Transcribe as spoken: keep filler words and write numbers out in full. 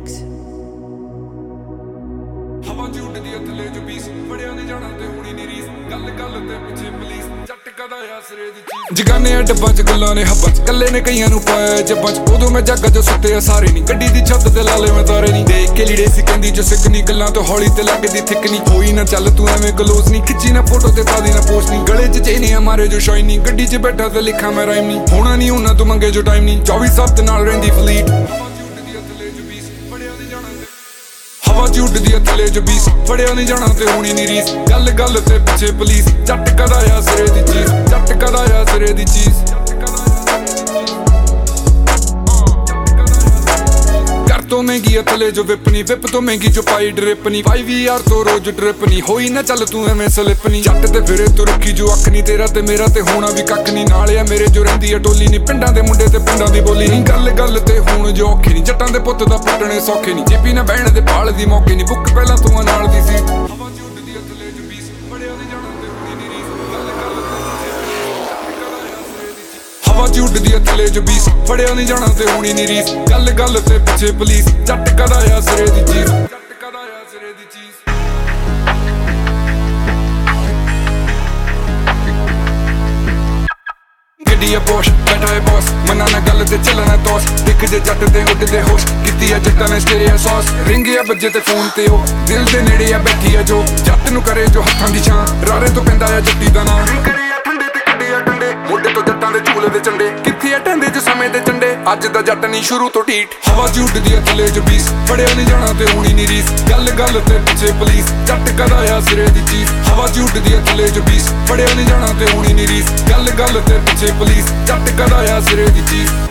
mix. ਹਵਾ ਝੂਟ ਦੀ ਥੱਲੇ ਜੋ ਬੀਸ ਫੜਿਆ ਨਹੀਂ ਜਾਣਾ ਤੇ ਹੁਣੀ ਨੀ ਰੀਸ ਗੱਲ ਗੱਲ ਤੇ ਪਿੱਛੇ ਪੁਲਿਸ ਜੱਟ ਕਦਾ ਆਸਰੇ ਦੀ ਚੀਜ਼ ਜਗਾਨੇ ਆ ਡੱਬਾਂ ਚ ਗੱਲਾਂ ਨੇ ਹੱਬਾਂ ਚ ਕੱਲੇ ਨੇ ਕਈਆਂ ਨੂੰ ਪਾਇਆ ਜੱਬਾਂ ਚ ਉਦੋਂ ਮੈਂ ਜੱਗਾ ਜੋ ਸੁੱਤੇ ਆ ਸਾਰੇ ਨਹੀਂ ਗੱਡੀ ਦੀ ਛੱਤ ਤੇ ਲਾਲੇ ਮੈਂ ਤਾਰੇ ਨਹੀਂ ਦੇਖ ਕੇ ਲੀੜੇ ਸੀ ਕਹਿੰਦੀ ਜੋ ਸਿੱਕਨੀ ਗੱਲਾਂ ਤੋਂ ਹੌਲੀ ਤੇ ਲੱਗਦੀ ਥਿੱਕ ਨਹੀਂ ਹੋਈ ਨਾ ਚੱਲ ਤੂੰ ਐਵੇਂ ਗਲੋਸ ਨਹੀਂ ਖਿੱਚੀ ਨਾ ਫੋਟੋ ਤੇ ਪਾਦੀ ਨਾ ਪੋਸਟ ਨਹੀਂ ਗਲੇ ਚ ਚੇਨੇ ਆ ਮਾਰੇ ਜੋ ਸ਼ਾਈਨ ਨਹੀਂ ਗੱਡੀ ਚ ਬੈਠਾ ਤੇ ਲਿਖਾਂ ਮੈਂ ਰਾਈਮ ਨਹੀਂ ਹੋਣਾ ਨਹੀਂ ਉਹਨਾਂ ਤੋਂ ਮੰਗੇ ਜੋ ਟਾਈਮ ਨਹੀਂ ਚੌਵੀ ਸੱਤ ਨਾਲ ਰਹਿੰਦੀ ਫਲੀਟ ਹਵਾ ਝੂਟ ਦੀ ਥੱਲੇ ਜੋ ਬੀਸ ਫੜਿਆ ਨਹੀਂ ਜਾਣਾ ਤੇ ਹੁਣੀ ਨੀ ਰੀਸ ਗੱਲ ਗੱਲ ਤੇ ਪਿੱਛੇ ਪੁਲਿਸ ਜੱਟ ਕਦਾ ਆ ਸਿਰੇ ਦੀ ਚੀਜ਼ ਜੱਟ ਕਦਾ ਆ ਸਿਰੇ ਦੀ ਚੀਜ਼ ਕਰ ਤੋਂ ਮਹਿੰਗੀ ਆ ਥੱਲੇ ਜੋ ਵਿਪਨੀ ਵਿਪ ਤੋਂ ਮਹਿੰਗੀ ਜੋ ਪਾਈ ਡ੍ਰਿਪ ਨੀ ਫਾਈਵ ਯਾਰ ਤੋਂ ਰੋਜ਼ ਡ੍ਰਿਪ ਨੀ ਹੋਈ ਨਾ ਚੱਲ ਤੂੰ ਐਵੇਂ ਸਲਿਪ ਨੀ ਜੱਟ ਤੇ ਫਿਰੇ ਤੂੰ ਰੱਖੀ ਜੋ ਅੱਖ ਨੀ ਤੇਰਾ ਤੇ ਮੇਰਾ ਤੇ ਹੋਣਾ ਵੀ ਕੱਖ ਨੀ ਨਾਲ ਆ ਮੇਰੇ ਜੋ ਰਹਿੰਦੀ ਆ ਟੋਲੀ ਨੀ ਪਿੰਡਾਂ ਦੇ ਮੁੰਡੇ ਤੇ ਪਿੰਡਾਂ ਦੀ ਬੋਲੀ ਨੀ ਗੱਲ ਗੱਲ ਤੇ ਹੁਣ ਜੋ ਔਖੇ ਨੀ ਜੱਟਾਂ ਦੇ ਪੁੱਤ ਦਾ ਪੱਟਣੇ ਸੌਖੇ ਨੀ ਜੇਪੀ ਨਾ ਬਹਿਣ ਦੇ ਭਾਲ ਦੀ ਮੌਕੇ ਨੀ ਬੁੱਕ ਪਹਿਲਾਂ ਤੂੰ ਨਾਲ ਦੀ ਸੀ ਹਵਾ ਝੂਟਦੀ ਆ ਥੱਲੇ ਜੋ ਬੀਸ ਫੜਿਆ ਨਹੀਂ ਜਾਣਾ ਤੇ ਹੁਣੀ ਨੀ ਰੀਸ ਗੱਲ ਗੱਲ ਹਵਾ ਝੂਟਦੀ ਆ ਥੱਲੇ ਜੋ ਬੀਸ ਫੜਿਆ ਨਹੀਂ ਜਾਣਾ ਤੇ ਹੁਣੀ ਨੀ ਰੀਸ ਗੱਲ ਗੱਲ ਤੇ ਪਿੱਛੇ ਪੁਲਿਸ ਜੱਟ ਕਦਾ ਆ ਸਿਰੇ ਦੀ ਚੀਜ਼ ਜੱਟ ਕਦਾ ਆ ਸਿਰੇ ਦੀ ਚੀਜ਼ ਗੱਡੀ ਆ ਪੋਸ਼ ਬੈਠਾ ਏ ਬੌਸ ਮਨਾ ਨਾ ਗੱਲ ਤੇ ਚੱਲਣਾ ਤੋਸ ਦਿਖ ਜੇ ਜੱਟ ਤੇ ਉੱਡਦੇ ਹੋਸ਼ ਕੀਤੀ ਆ ਜੱਟਾਂ ਨੇ ਸਟੇਰੀਆ ਸੌਸ ਰਿੰਗ ਆ ਬੱਜੇ ਤੇ ਫੋਨ ਤੇ ਉਹ ਦਿਲ ਦੇ ਨੇੜੇ ਆ ਬੈਠੀ ਆ ਜੋ ਜੱਟ ਨੂੰ ਕਰੇ ਜੋ ਹੱਥਾਂ ਦੀ ਛਾਂ ਰਾਰੇ ਤੋਂ ਪੈਂਦਾ ਆ ਜੱਟੀ ਦਾ ਨਾਂ ਕਰੇ ਆ ਠੰਡੇ ਤੇ ਕੱਢੇ ਆ ਟੰਡੇ ਮੋਢੇ ਤੋਂ ਜੱਟਾਂ ਦੇ ਝੂਲੇ ਦੇ ਚੰਡੇ ਕਿੱਥੇ ਆ ਟੰਡੇ ਚ ਸਮੇਂ ਦੇ ਚੰਡੇ ਅੱਜ ਦਾ ਜੱਟ ਨਹੀਂ ਸ਼ੁਰੂ ਤੋਂ ਢੀਠ ਹਵਾ ਝੂਟਦੀ ਆ ਥੱਲੇ ਜੋ ਬੀਸ ਫੜਿਆ ਨਹੀਂ ਜਾਣਾ ਤੇ ਹੁਣੀ ਨੀ ਰੀਸ ਗੱਲ ਗੱਲ ਤੇ ਪਿੱਛੇ ਪੁਲਿਸ ਜੱਟ ਕਦਾ ਆ ਸਿਰੇ ਦੀ ਚੀਜ਼ ਹਵਾ ਝੂਟਦੀ ਆ ਥੱਲੇ ਜੋ ਬੀਸ ਫੜਿਆ ਨਹੀਂ ਜਾਣਾ ਤੇ ਹੁਣੀ ਨੀ ਰੀਸ ਗੱਲ ਗੱਲ ਤੇ ਪਿੱਛੇ ਪੁਲਿਸ ਜੱਟ ਕਦਾ ਆ ਸਿਰੇ ਦੀ ਚੀਜ਼